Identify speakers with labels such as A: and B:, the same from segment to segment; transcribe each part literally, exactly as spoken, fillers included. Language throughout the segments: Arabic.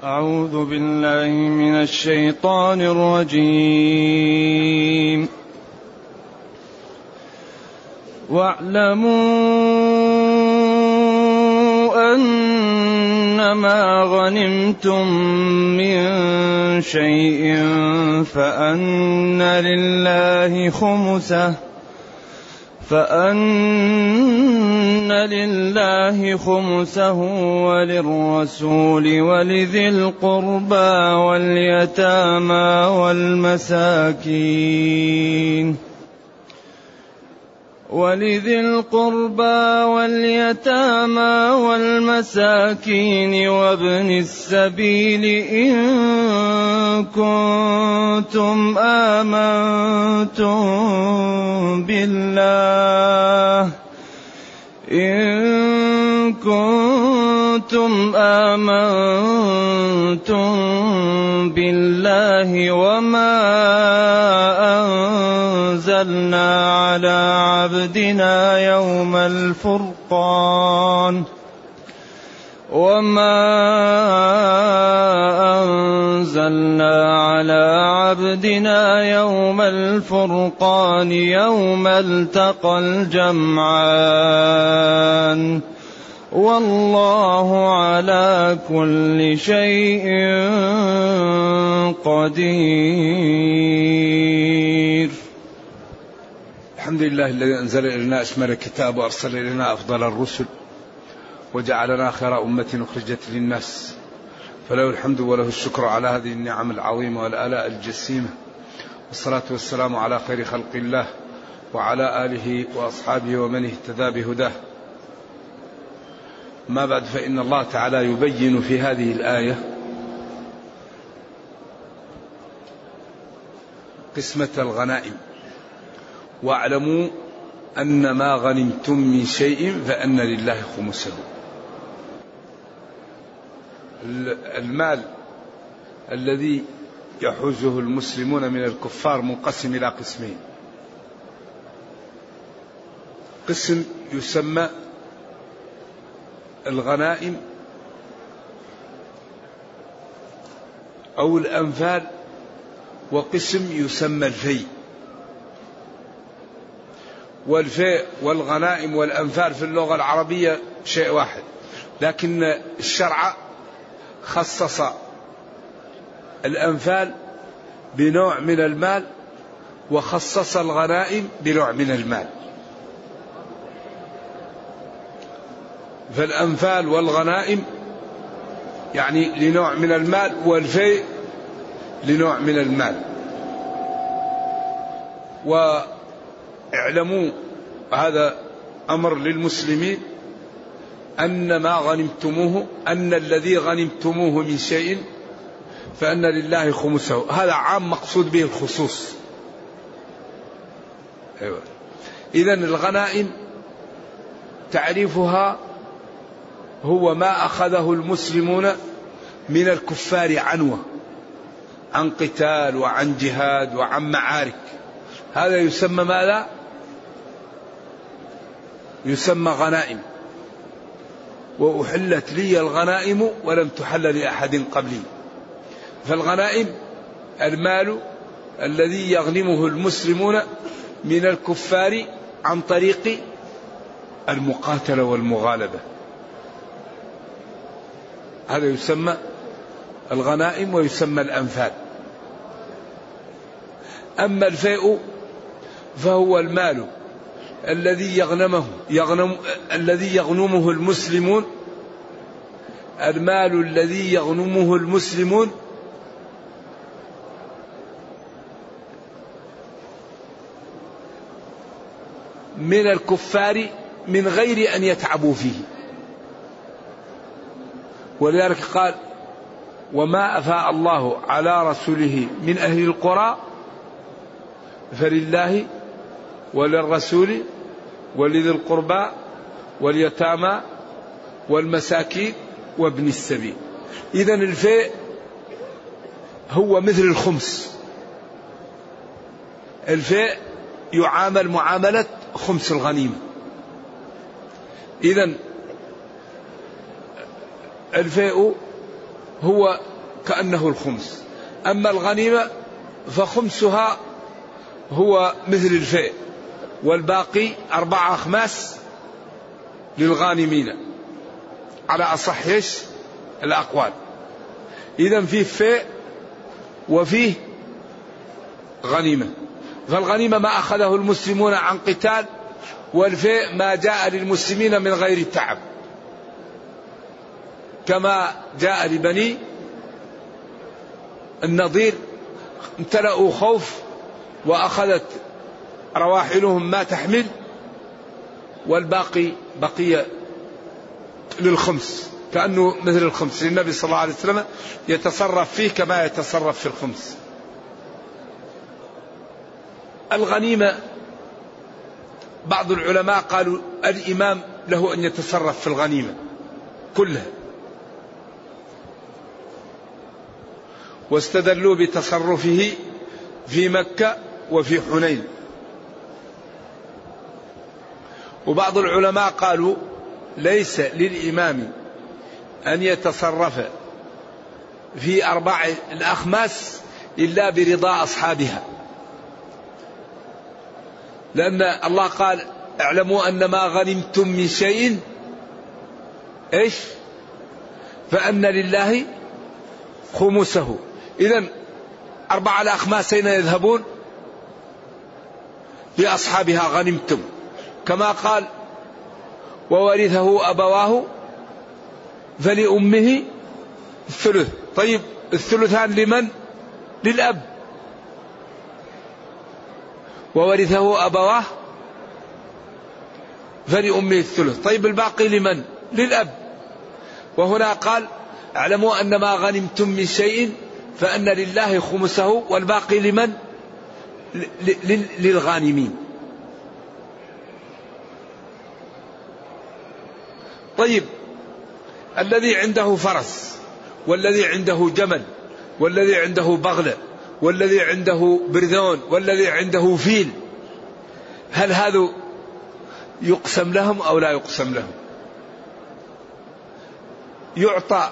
A: أعوذ بالله من الشيطان الرجيم. واعلموا أنما غنمتم من شيء فأن لله خمسه فأن لله خمسه وللرسول ولذي القربى واليتامى والمساكين ولذي القربى واليتامى والمساكين وابن السبيل إن كنتم آمنتم بالله إن كنتم آمنتم بالله وما أنزلنا على عبدنا يوم الفرقان وما أنزلنا على عبدنا يوم الفرقان يوم التقى الجمعان والله على كل شيء قدير.
B: الحمد لله الذي أنزل إلينا أشمل الكتاب وأرسل إلينا أفضل الرسل وجعلنا خير أمة أخرجت للناس، فله الحمد وله الشكر على هذه النعم العظيمة والآلاء الجسيمة، والصلاة والسلام على خير خلق الله وعلى آله وأصحابه ومن اهتدى بهداه. ما بعد، فإن الله تعالى يبين في هذه الآية قسمة الغنائم. واعلموا أن ما غنمتم من شيء فأن لله خمسه. المال الذي يحوزه المسلمون من الكفار منقسم إلى قسمين: قسم يسمى الغنائم أو الأنفال، وقسم يسمى الفيء. والفيء والغنائم والأنفال في اللغة العربية شيء واحد، لكن الشرع خصص الأنفال بنوع من المال وخصص الغنائم بنوع من المال. فالأنفال والغنائم يعني لنوع من المال، والفيء لنوع من المال. واعلموا، هذا أمر للمسلمين، أن ما غنمتموه، أن الذي غنمتموه من شيء فأن لله خمسه. هذا عام مقصود به الخصوص. أيوة. إذن الغنائم تعريفها هو ما أخذه المسلمون من الكفار عنوة، عن قتال وعن جهاد وعن معارك. هذا يسمى ماذا؟ يسمى غنائم. وأحلت لي الغنائم ولم تحل لأحد قبلي. فالغنائم المال الذي يغنمه المسلمون من الكفار عن طريق المقاتلة والمغالبة، هذا يسمى الغنائم ويسمى الأنفال. أما الفيء فهو المال الذي يغنمه يغنم الذي يغنمه المسلمون المال الذي يغنمه المسلمون من الكفار من غير أن يتعبوا فيه. ولذلك قال: وما أفاء الله على رسوله من أهل القرى فلله وللرسول ولذي القربى واليتامى والمساكين وابن السبيل. إذن الفيء هو مثل الخمس. الفيء يعامل معاملة خمس الغنيمة. إذن الفيء هو كأنه الخمس. أما الغنيمة فخمسها هو مثل الفيء، والباقي أربعة أخماس للغانمين على أصح الأقوال. إذن فيه فيء وفيه غنيمة. فالغنيمة ما أخذه المسلمون عن قتال، والفيء ما جاء للمسلمين من غير تعب، كما جاء لبني النضير امتلأوا خوف وأخذت رواحلهم ما تحمل، والباقي بقي للخمس، كأنه مثل الخمس، للنبي صلى الله عليه وسلم يتصرف فيه كما يتصرف في الخمس. الغنيمة بعض العلماء قالوا الإمام له أن يتصرف في الغنيمة كلها، واستدلوا بتصرفه في مكة وفي حنين. وبعض العلماء قالوا ليس للإمام أن يتصرف في أربع الأخماس إلا برضا أصحابها، لأن الله قال اعلموا أن ما غنمتم من شيء إيش فأن لله خمسه. إذن أربع الأخماس أين يذهبون؟ لأصحابها غنمتم، كما قال وورثه أبواه فلأمه الثلث. طيب الثلثان لمن؟ للأب. وورثه أبواه فلأمه الثلث. طيب الباقي لمن؟ للأب. وهنا قال اعلموا أن ما غنمتم من شيء فأن لله خمسه والباقي لمن؟ للغانمين. طيب الذي عنده فرس، والذي عنده جمل، والذي عنده بغلة، والذي عنده برذون، والذي عنده فيل، هل هذا يقسم لهم أو لا يقسم لهم؟ يعطى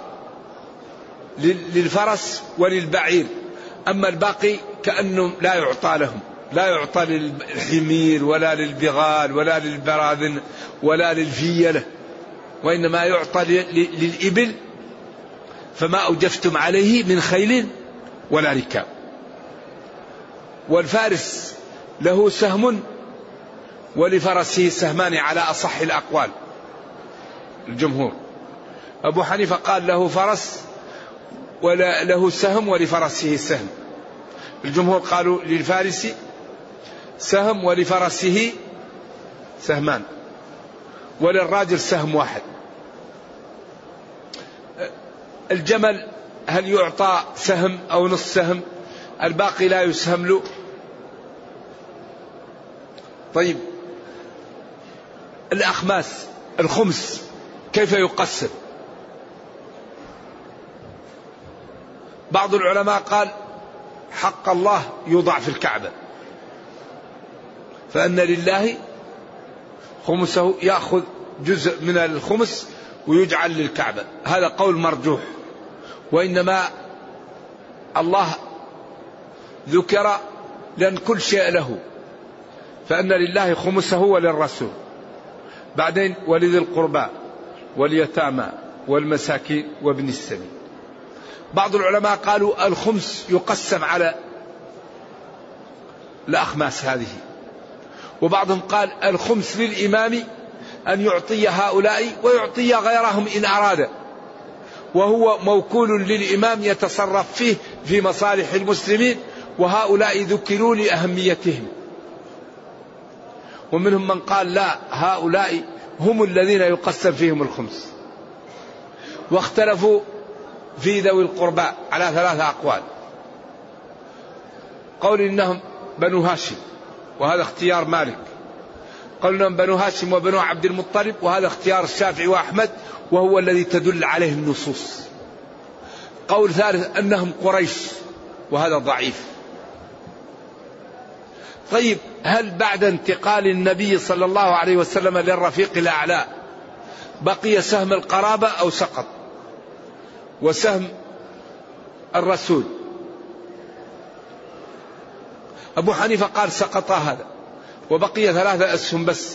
B: للفرس وللبعير، أما الباقي كأنه لا يعطى لهم، لا يعطى للحمير ولا للبغال ولا للبراذن ولا للفيلة، وإنما يعطى للإبل فما أوجفتم عليه من خيل ولا ركاب. والفارس له سهم ولفرسه سهمان على أصح الأقوال الجمهور. أبو حنيفة قال له فرس ولا له سهم ولفرسه سهم. الجمهور قالوا للفارس سهم ولفرسه سهمان، وللراجل سهم واحد. الجمل هل يعطى سهم أو نصف سهم؟ الباقي لا يسهم له. طيب الأخماس الخمس كيف يقسم؟ بعض العلماء قال حق الله يوضع في الكعبة، فأن لله خمسه، يأخذ جزء من الخمس ويجعل للكعبة. هذا قول مرجوح، وإنما الله ذكر لأن كل شيء له، فأن لله خمسه وللرسول، بعدين ولذي القربى واليتامى والمساكين وابن السبيل. بعض العلماء قالوا الخمس يقسم على الأخماس هذه، وبعضهم قال الخمس للإمام أن يعطي هؤلاء ويعطي غيرهم إن أراد، وهو موكول للإمام يتصرف فيه في مصالح المسلمين، وهؤلاء ذكروا لأهميتهم. ومنهم من قال لا، هؤلاء هم الذين يقسم فيهم الخمس. واختلفوا في ذوي القربى على ثلاثة أقوال. قول إنهم بنو هاشم وهذا اختيار مالك، قول إنهم بنو هاشم وبنو عبد المطلب وهذا اختيار الشافعي وأحمد وهو الذي تدل عليه النصوص. قول ثالث أنهم قريش وهذا ضعيف. طيب هل بعد انتقال النبي صلى الله عليه وسلم للرفيق الأعلى بقي سهم القرابة أو سقط؟ وسهم الرسول. أبو حنيفة قال سقط هذا وبقي ثلاثة أسهم بس،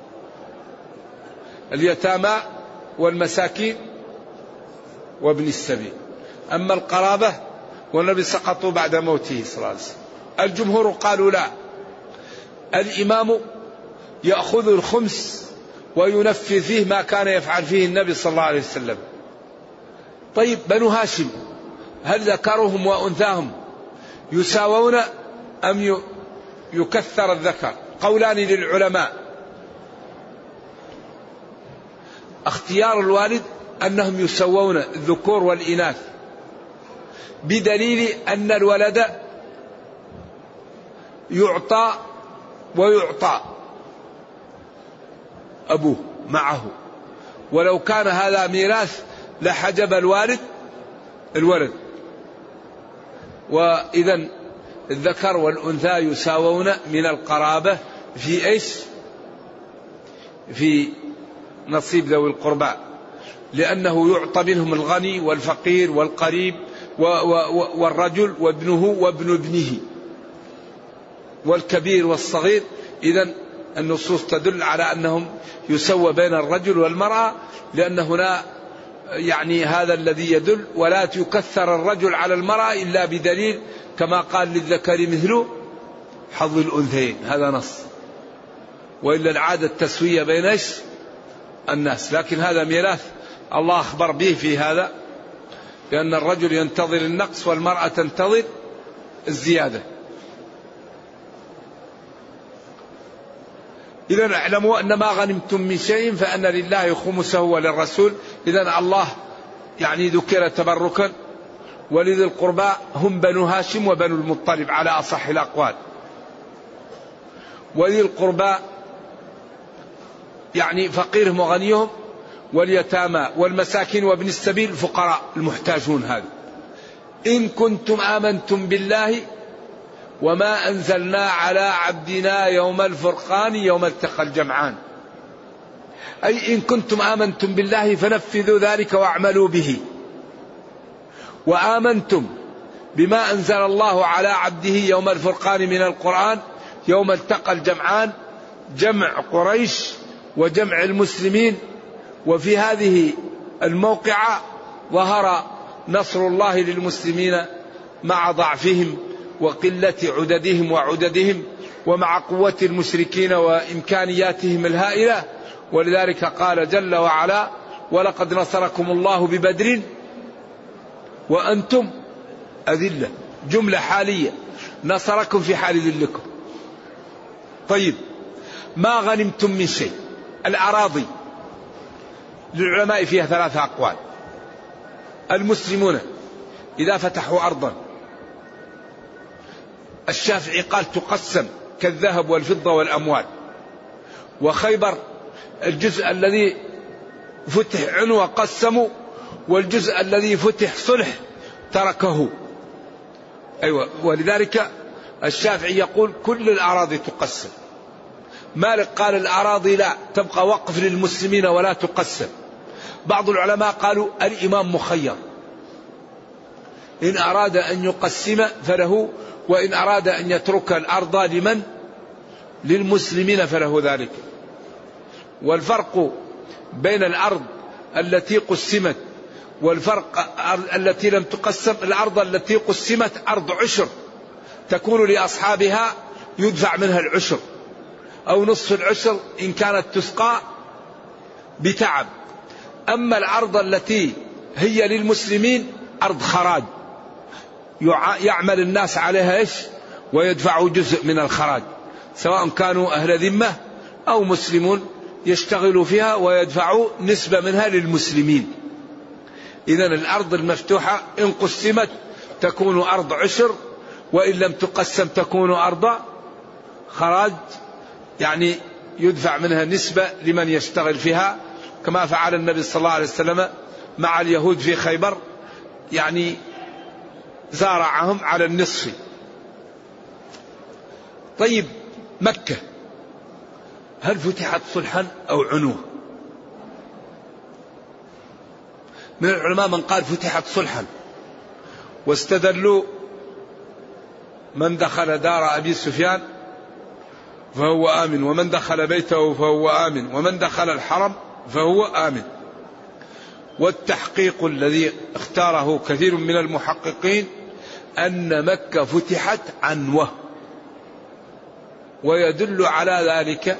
B: اليتامى والمساكين وابن السبيل. أما القرابة والنبي سقطوا بعد موته صلى الله عليه وسلم. الجمهور قالوا لا، الإمام يأخذ الخمس وينفذ فيه ما كان يفعل فيه النبي صلى الله عليه وسلم. طيب بنو هاشم هل ذكرهم وأنثاهم يساوون أم يكثر الذكر؟ قولان للعلماء. اختيار الوالد أنهم يسوون الذكور والإناث بدليل أن الولد يعطى ويعطى أبوه معه، ولو كان هذا ميراث لحجب الوالد الولد. وإذا الذكر والأنثى يساوون من القرابة في إيش؟ في نصيب ذوي القربى، لأنه يعطى منهم الغني والفقير والقريب والرجل وابنه وابن ابنه والكبير والصغير. إذن النصوص تدل على أنهم يسوى بين الرجل والمرأة، لأن هنا يعني هذا الذي يدل. ولا يكثر الرجل على المرأة إلا بدليل، كما قال للذكر مثل حظ الأنثيين، هذا نص. وإلا العادة التسوية بين الناس، لكن هذا ميراث الله أخبر به في هذا، لأن الرجل ينتظر النقص والمرأة تنتظر الزيادة. إذا اعلموا أن ما غنمتم من شيء فأن لله خمسه وللرسول. إذا الله يعني ذكر تبركا. ولذي القربى هم بنو هاشم وبنو المطلب على أصح الأقوال. ولذي القربى يعني فقيرهم وغنيهم، واليتامى والمساكين وابن السبيل الفقراء المحتاجون. هذا إن كنتم آمنتم بالله وما أنزلنا على عبدنا يوم الفرقان يوم التقى الجمعان، أي إن كنتم آمنتم بالله فنفذوا ذلك واعملوا به. وآمنتم بما أنزل الله على عبده يوم الفرقان من القرآن يوم التقى الجمعان، جمع قريش وجمع المسلمين. وفي هذه الموقعة ظهر نصر الله للمسلمين مع ضعفهم وقلة عددهم وعددهم، ومع قوة المشركين وإمكانياتهم الهائلة. ولذلك قال جل وعلا: ولقد نصركم الله ببدر وأنتم أذلة، جملة حالية، نصركم في حال ذلكم. طيب، ما غنمتم من شيء. الأراضي للعلماء فيها ثلاثة أقوال. المسلمون إذا فتحوا أرضا، الشافعي قال تقسم كالذهب والفضة والأموال. وخيبر الجزء الذي فتح عنوة قسموا، والجزء الذي فتح صلح تركه. أيوة، ولذلك الشافعي يقول كل الأراضي تقسم. مالك قال الأراضي لا، تبقى وقف للمسلمين ولا تقسم. بعض العلماء قالوا الإمام مخير، إن أراد أن يقسم فله، وإن أراد أن يترك الأرض لمن؟ للمسلمين فله ذلك. والفرق بين الأرض التي قسمت والفرق التي لم تقسم، الأرض التي قسمت أرض عشر تكون لأصحابها يدفع منها العشر أو نصف العشر إن كانت تسقى بتعب. أما الأرض التي هي للمسلمين أرض خراج، يعمل الناس عليها إيش ويدفعوا جزء من الخراج، سواء كانوا أهل ذمة أو مسلمون يشتغلوا فيها ويدفعوا نسبة منها للمسلمين. إذن الأرض المفتوحة إن قسمت تكون أرض عشر، وإن لم تقسم تكون أرض خراج، يعني يدفع منها نسبة لمن يشتغل فيها، كما فعل النبي صلى الله عليه وسلم مع اليهود في خيبر، يعني زارعهم على النصف. طيب، مكة هل فتحت صلحا أو عنوة؟ من العلماء من قال فتحت صلحا، واستدلوا من دخل دار أبي سفيان فهو آمن، ومن دخل بيته فهو آمن، ومن دخل الحرم فهو آمن. والتحقيق الذي اختاره كثير من المحققين أن مكة فتحت عنوة، ويدل على ذلك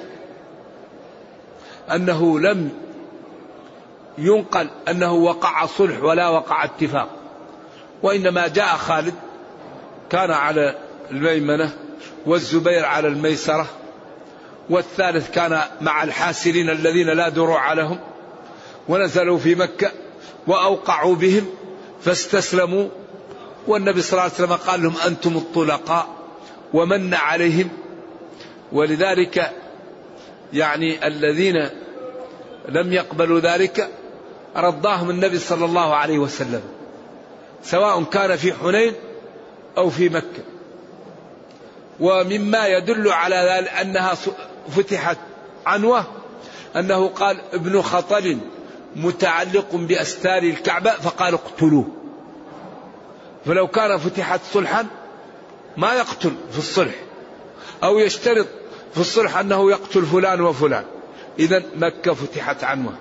B: أنه لم ينقل أنه وقع صلح ولا وقع اتفاق، وإنما جاء خالد كان على الميمنة والزبير على الميسرة، والثالث كان مع الحاسرين الذين لا دروع لهم، ونزلوا في مكة وأوقعوا بهم فاستسلموا، والنبي صلى الله عليه وسلم قال لهم أنتم الطلقاء ومن عليهم. ولذلك يعني الذين لم يقبلوا ذلك رضاهم النبي صلى الله عليه وسلم، سواء كان في حنين أو في مكة. ومما يدل على ذلك أنها فتحت عنوة أنه قال ابن خطل متعلق بأستار الكعبة فقال اقتلوه. فلو كان فتحت صلحا ما يقتل في الصلح، أو يشترط في الصلح أنه يقتل فلان وفلان. إذن مكة فتحت عنوة.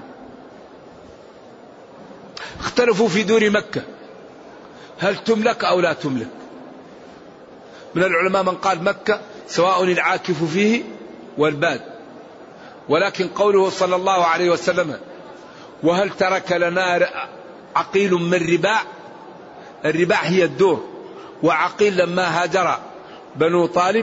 B: اختلفوا في دور مكة هل تملك أو لا تملك. من العلماء من قال مكة سواء العاكف فيه والباد، ولكن قوله صلى الله عليه وسلم وهل ترك لنا عقيل من رباع، الرباع هي الدور، وعقيل لما هاجر بنو طالب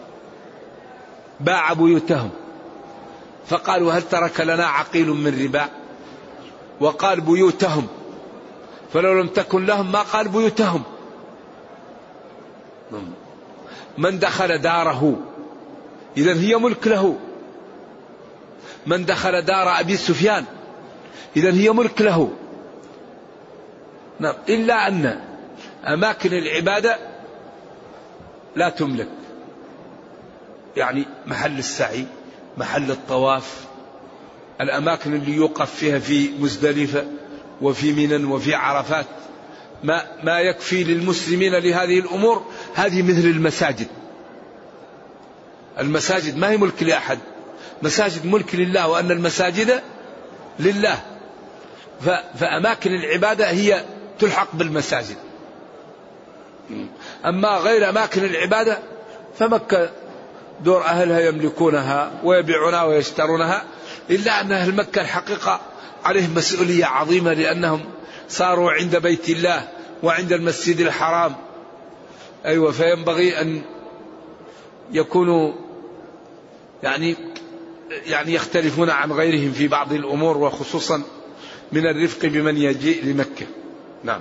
B: باع بيوتهم فقالوا هل ترك لنا عقيل من رباع، وقال بيوتهم، فلو لم تكن لهم ما قال بيوتهم. من دخل داره إذن هي ملك له، من دخل دار أبي سفيان إذن هي ملك له. نعم، إلا أن أماكن العبادة لا تملك، يعني محل السعي، محل الطواف، الأماكن اللي يوقف فيها في مزدلفة وفي منى وفي عرفات، ما, ما يكفي للمسلمين لهذه الأمور. هذه مثل المساجد، المساجد ما هي ملك لأحد، مساجد ملك لله، وأن المساجد لله. فأماكن العبادة هي تلحق بالمساجد. أما غير أماكن العبادة فمكة دور أهلها يملكونها ويبيعونها ويشترونها، إلا أن أهل مكة الحقيقة عليهم مسؤولية عظيمة، لأنهم صاروا عند بيت الله وعند المسجد الحرام. أيوة، فينبغي أن يكونوا يعني يعني يختلفون عن غيرهم في بعض الأمور، وخصوصا من الرفق بمن يجيء لمكة. نعم.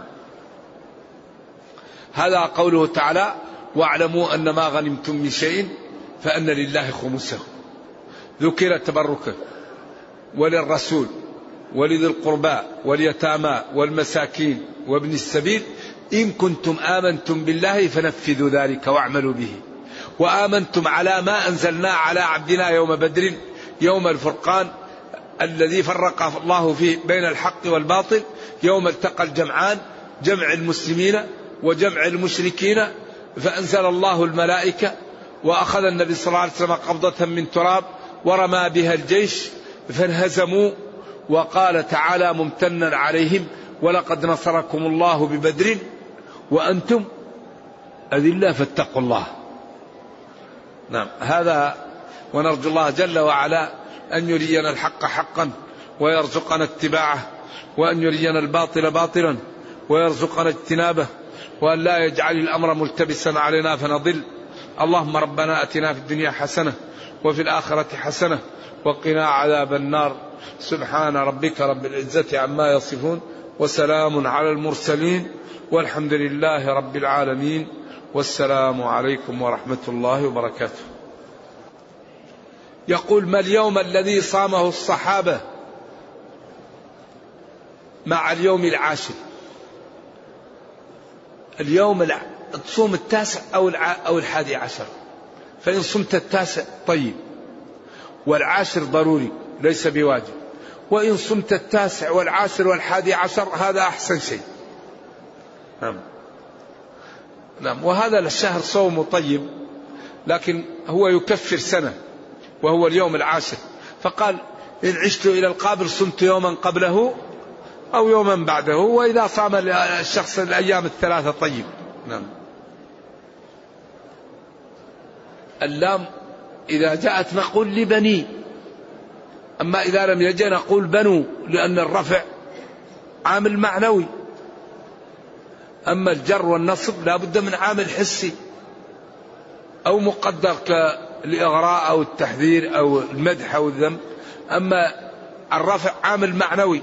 B: هذا قوله تعالى واعلموا أن ما غنمتم من شيء فأن لله خمسه. ذكر تبركه وللرسول ولذي القربى واليتامى والمساكين وابن السبيل إن كنتم آمنتم بالله فنفذوا ذلك واعملوا به، وآمنتم على ما أنزلنا على عبدنا يوم بدر يوم الفرقان الذي فرق الله فيه بين الحق والباطل، يوم التقى الجمعان، جمع المسلمين وجمع المشركين، فأنزل الله الملائكة وأخذ النبي صلى الله عليه وسلم قبضة من تراب ورمى بها الجيش فانهزموا، وقال تعالى ممتنا عليهم ولقد نصركم الله ببدر وأنتم أذلة فاتقوا الله. نعم، هذا ونرجو الله جل وعلا أن يرينا الحق حقا ويرزقنا اتباعه، وأن يرينا الباطل باطلا ويرزقنا اجتنابه، وأن لا يجعل الأمر ملتبسا علينا فنضل. اللهم ربنا أتنا في الدنيا حسنة وفي الآخرة حسنة وقنا عذاب النار. سبحان ربك رب العزة عما يصفون وسلام على المرسلين والحمد لله رب العالمين، والسلام عليكم ورحمة الله وبركاته. يقول ما اليوم الذي صامه الصحابة مع اليوم العاشر؟ اليوم تصوم التاسع أو أو الحادي عشر، فإن صمت التاسع طيب، والعاشر ضروري ليس بواجب، وإن صمت التاسع والعاشر والحادي عشر هذا أحسن شيء. نعم. نعم. وهذا الشهر صوم طيب، لكن هو يكفر سنة وهو اليوم العاشر، فقال إن عشت إلى القابل صمت يوما قبله أو يوما بعده، وإذا صام الشخص الأيام الثلاثة طيب. نعم. اللام إذا جاءت نقول لبني، أما إذا لم يجي نقول بنو، لأن الرفع عامل معنوي. أما الجر والنصب لا بد من عامل حسي أو مقدر كالإغراء أو التحذير أو المدح أو الذم. أما الرفع عامل معنوي،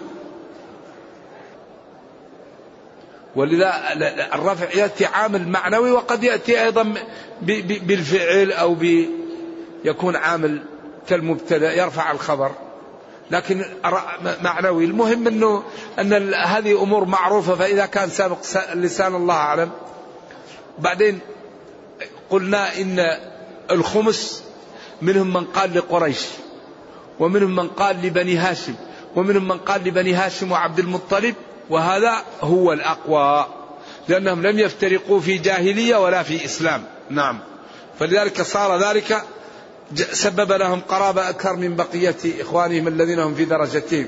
B: ولذا الرفع يأتي عامل معنوي وقد يأتي أيضا بالفعل أو يكون عامل كالمبتدأ يرفع الخبر، لكن معنوي. المهم أنه أن هذه أمور معروفة، فإذا كان سابق لسان الله أعلم. بعدين قلنا إن الخمس منهم من قال لقريش، ومنهم من قال لبني هاشم، ومنهم من قال لبني هاشم وعبد المطلب، وهذا هو الأقوى، لأنهم لم يفترقوا في جاهلية ولا في إسلام. نعم. فلذلك صار ذلك سبب لهم قرابة أكثر من بقية إخوانهم الذين هم في درجتهم.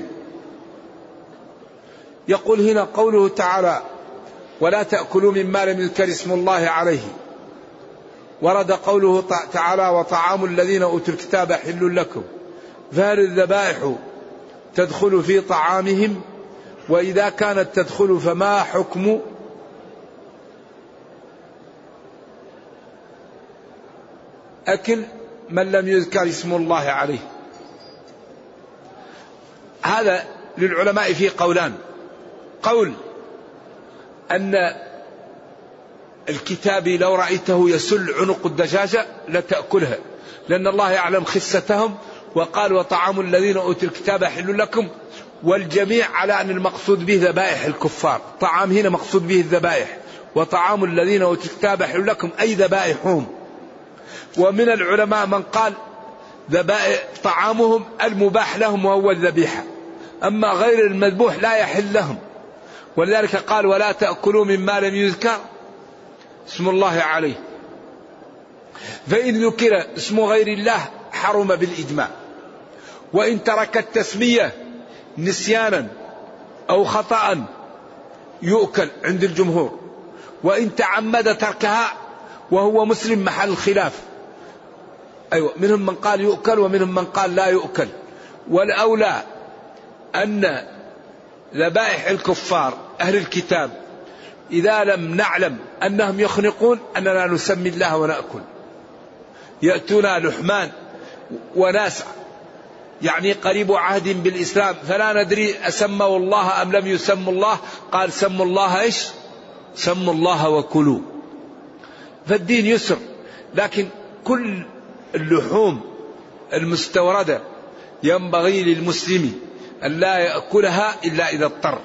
B: يقول هنا قوله تعالى ولا تأكلوا مما لم يذكر اسم الله عليه. ورد قوله تعالى وطعام الذين أوتوا الكتاب حل لكم، فهل الذبائح تدخل في طعامهم؟ وإذا كانت تدخل فما حكم أكل من لم يذكر اسم الله عليه؟ هذا للعلماء فيه قولان. قول أن الكتابي لو رأيته يسل عنق الدجاجة لتأكلها، لأن الله يعلم خستهم، وقال وطعام الذين أوتوا الكتاب حل لكم، والجميع على أن المقصود به ذبائح الكفار. طعام هنا مقصود به الذبائح، وطعام الذين أوتوا الكتاب حل لكم أي ذبائحهم. ومن العلماء من قال ذبائح طعامهم المباح لهم وهو الذبيحة، أما غير المذبوح لا يحل لهم. ولذلك قال ولا تأكلوا مما لم يذكر اسم الله عليه. فإن ذكر اسم غير الله حرم بالإجماع، وإن ترك التسمية نسيانا أو خطأ يؤكل عند الجمهور، وإن تعمد تركها وهو مسلم محل الخلاف. أيوة، منهم من قال يؤكل ومنهم من قال لا يؤكل. والأولى أن ذبائح الكفار أهل الكتاب إذا لم نعلم أنهم يخنقون أننا نسمي الله ونأكل. يأتونا لحمان وناس يعني قريب عهد بالإسلام فلا ندري أسموا الله أم لم يسموا الله، قال سموا الله إيش؟ سموا الله وكلوا. فالدين يسر، لكن كل اللحوم المستوردة ينبغي للمسلم أن لا يأكلها إلا إذا اضطر.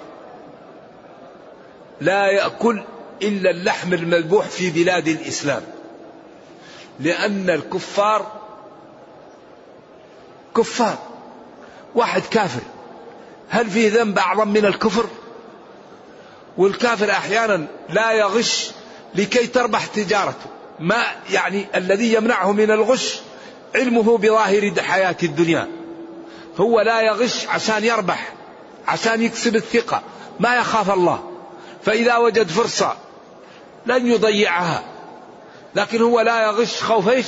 B: لا يأكل إلا اللحم المذبوح في بلاد الإسلام، لأن الكفار كفار. واحد كافر هل فيه ذنب أعظم من الكفر؟ والكافر أحيانا لا يغش لكي تربح تجارته، ما يعني الذي يمنعه من الغش علمه بظاهر حياة الدنيا. هو لا يغش عشان يربح، عشان يكسب الثقة، ما يخاف الله، فإذا وجد فرصة لن يضيعها. لكن هو لا يغش خوف ايش؟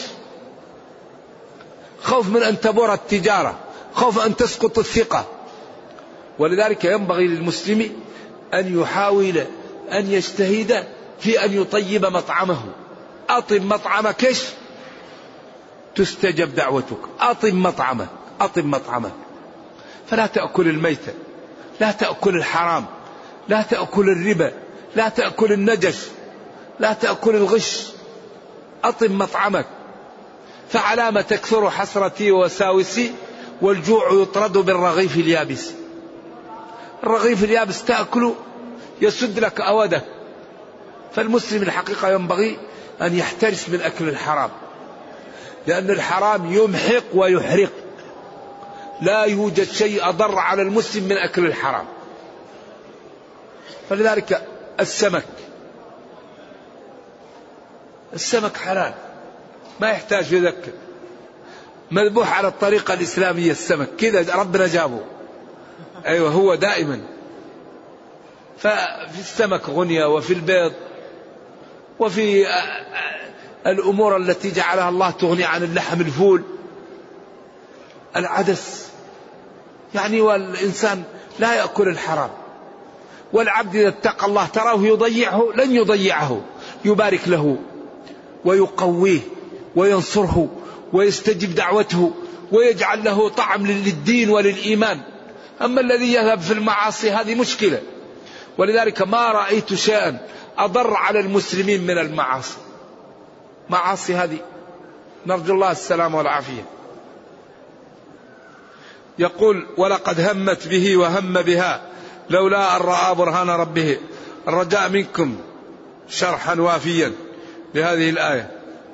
B: خوف من أن تبور التجارة، خوف أن تسقط الثقة. ولذلك ينبغي للمسلم أن يحاول أن يجتهد في أن يطيب مطعمه. أطب مطعمك ايش؟ تستجب دعوتك. أطب مطعمك، أطب مطعمك. فلا تأكل الميتة، لا تأكل الحرام، لا تأكل الربا، لا تأكل النجش، لا تأكل الغش. أطب مطعمك. فعلام تكثر حسرتي ووساوسي والجوع يطرد بالرغيف اليابس. الرغيف اليابس تأكله يسد لك أودك. فالمسلم الحقيقة ينبغي أن يحترس من أكل الحرام، لأن الحرام يمحق ويحرق. لا يوجد شيء أضر على المسلم من أكل الحرام. فلذلك السمك السمك حلال ما يحتاج يذكر، مذبوح على الطريقة الإسلامية السمك كذا ربنا جابه. أيوة هو دائما. ففي السمك غنية وفي البيض وفي الأمور التي جعلها الله تغني عن اللحم، الفول، العدس، يعني والإنسان لا يأكل الحرام. والعبد إذا اتقى الله تراه يضيعه لن يضيعه، يبارك له ويقويه وينصره ويستجيب دعوته ويجعل له طعم للدين وللإيمان. أما الذي يذهب في المعاصي هذه مشكلة. ولذلك ما رأيت شيئا أضر على المسلمين من المعاصي. معاصي هذه نرجو الله السلام والعافية. يقول ولقد همت به وهم بها لولا أن رأى برهان ربه. الرجاء منكم شرحا وافيا لهذه الآية.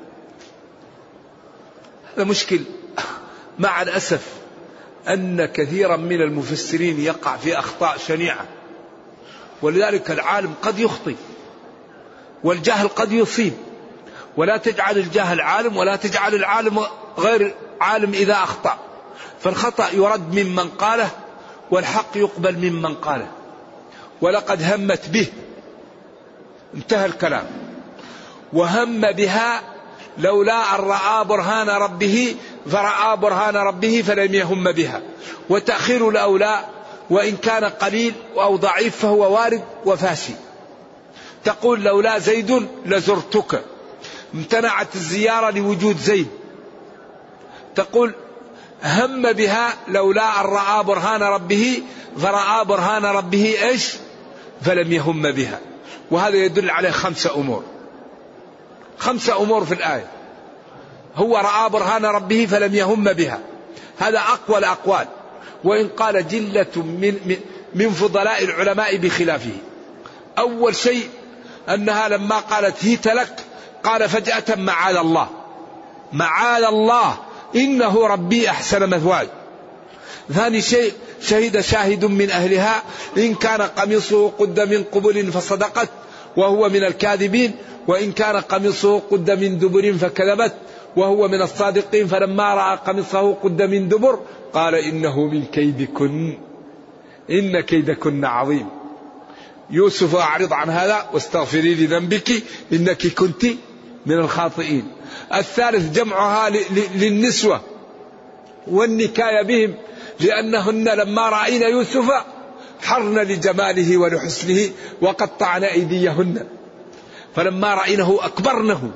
B: هذا مشكل مع الأسف أن كثيرا من المفسرين يقع في أخطاء شنيعة. ولذلك العالم قد يخطئ والجهل قد يصيب. ولا تجعل الجاهل عالم ولا تجعل العالم غير عالم إذا أخطأ. فالخطأ يرد ممن قاله والحق يقبل ممن قاله. ولقد همت به انتهى الكلام. وهم بها لولا أن رأى برهان ربه فرأى برهان ربه فلم يهم بها. وتأخير الأولى وإن كان قليل أو ضعيف فهو وارد وفاسي. تقول لولا زيد لزرتك، امتنعت الزيارة لوجود زيد. تقول هم بها لولا أن رأى برهان ربه فرأى برهان ربه إيش فلم يهم بها. وهذا يدل عليه خمسة أمور. خمسة أمور في الآية. هو رأى برهان ربه فلم يهم بها، هذا أقوى الأقوال. وإن قال جلة من, من فضلاء العلماء بخلافه. أول شيء أنها لما قالت هيت لك قال فجأة معاذ الله، معاذ الله إنه ربي أحسن مثواي. ثاني شيء شهد شاهد من أهلها إن كان قميصه قد من قبل فصدقت وهو من الكاذبين وإن كان قميصه قد من دبر فكذبت وهو من الصادقين. فلما رأى قميصه قد من دبر قال إنه من كيدكن إن كيدكن عظيم. يوسف أعرض عن هذا واستغفري لذنبك إنك كنت من الخاطئين. الثالث جمعها للنسوة والنكاية بهم لأنهن لما رأينا يوسف حرن لجماله ولحسنه وقطعن أيديهن فلما رأينه أكبرنه.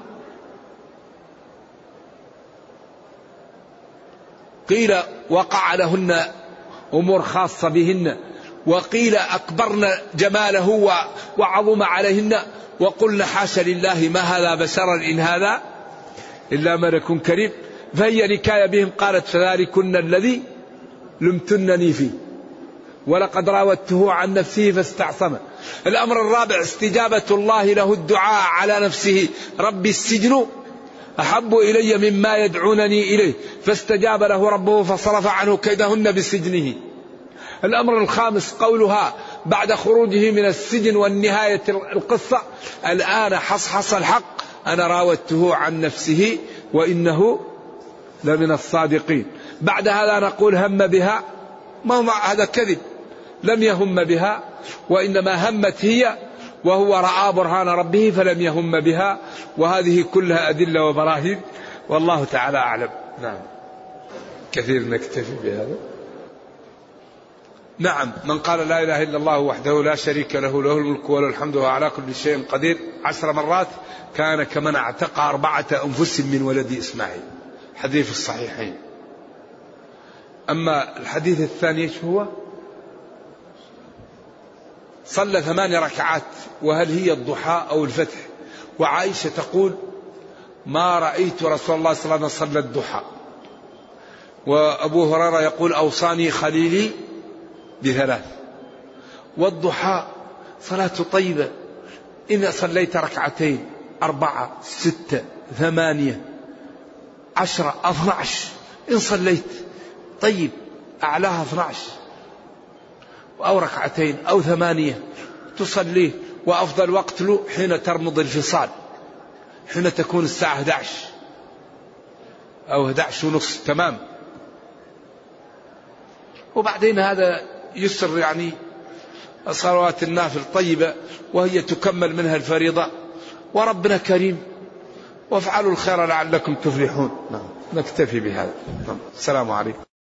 B: قيل وقع لهن أمور خاصة بهن وقيل أكبرن جماله وعظم عليهن وقلن حاشا لله ما هذا بشرا إن هذا إلا ملك كريم. فهي نكاية بهم. قالت فذلكن الذي لمتنني فيه ولقد راودته عن نفسه فاستعصم. الأمر الرابع استجابة الله له الدعاء على نفسه رب السجن أحب إلي مما يدعونني إليه فاستجاب له ربه فصرف عنه كيدهن بسجنه. الأمر الخامس قولها بعد خروجه من السجن والنهاية القصة الآن حصحص الحق أنا راودته عن نفسه وإنه لمن الصادقين. بعد هذا نقول هم بها، ما هو هذا كذب، لم يهم بها وإنما همت هي وهو رأى برهان ربه فلم يهم بها. وهذه كلها أدلة وبراهين والله تعالى أعلم. نعم كثير نكتفي بهذا. نعم من قال لا إله إلا الله وحده لا شريك له له الملك وله الحمد وهو على كل شيء قدير عشر مرات كان كمن اعتق أربعة أنفس من ولد إسماعيل، حديث الصحيحين. أما الحديث الثاني هو صلى ثمان ركعات وهل هي الضحى أو الفتح. وعائشة تقول ما رأيت رسول الله صلى الله عليه وسلم صلى الضحى. وأبو هريرة يقول أوصاني خليلي بثلاث. والضحى صلاة طيبة إن صليت ركعتين أربعة ستة ثمانية عشرة اثنى عشر إن صليت طيب أعلاها اثنى عشر أو ركعتين أو ثمانية تصليه. وأفضل وقت له حين ترمض الفصال، حين تكون الساعة أحد عشر أو أحد عشر ونصف تمام. وبعدين هذا يسر يعني صلوات النافل طيبة وهي تكمل منها الفريضة، وربنا كريم، وافعلوا الخير لعلكم تفلحون. نكتفي بهذا. السلام عليكم.